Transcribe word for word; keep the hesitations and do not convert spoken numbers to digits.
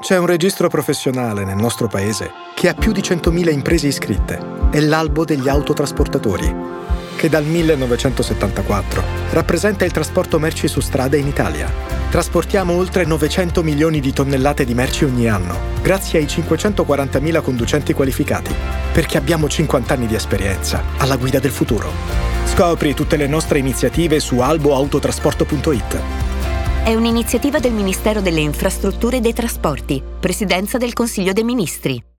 C'è un registro professionale nel nostro paese che ha più di centomila imprese iscritte. È l'Albo degli autotrasportatori, che dal millenovecentosettantaquattro rappresenta il trasporto merci su strada in Italia. Trasportiamo oltre novecento milioni di tonnellate di merci ogni anno, grazie ai cinquecentoquarantamila conducenti qualificati, perché abbiamo cinquanta anni di esperienza alla guida del futuro. Scopri tutte le nostre iniziative su albo autotrasporto punto it. È un'iniziativa del Ministero delle Infrastrutture e dei Trasporti, Presidenza del Consiglio dei Ministri.